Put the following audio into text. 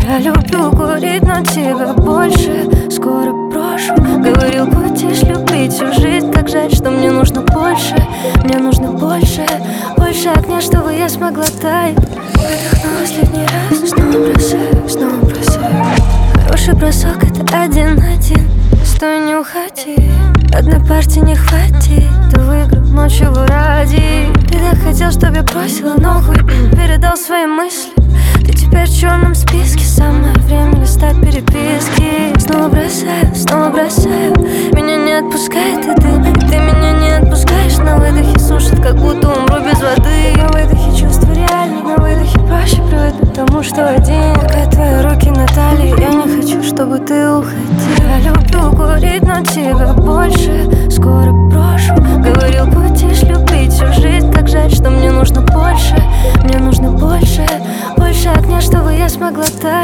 Я люблю курить, но тебя больше скоро брошу. Говорил, будешь любить всю жизнь. Как жаль, что мне нужно больше. Мне нужно больше, больше огня, чтобы я смогла таять. Выдохну последний раз, снова бросаю, снова бросаю. Хороший бросок, это 1-1. Стой, не уходи, одной партии не хватит. Ты выиграл, но чего ради? Ты так хотел, чтоб я бросила, но хуй передал свои мысли. Ты теперь в черном списке, самое время листать переписки. Снова бросаю, меня не отпускает и ты меня не отпускаешь. На выдохе сушит, как будто умру без воды. На выдохе чувства реальны, на выдохе проще привыкнуть к тому, что один. Пока твои руки на талии, я не хочу, чтобы ты уходил. Я люблю курить, но тебя больше скоро брошу. Говорил, будешь любить всю жизнь. Как жаль, что мне нужно больше. Мне нужно больше, больше огня, чтобы я смогла таять.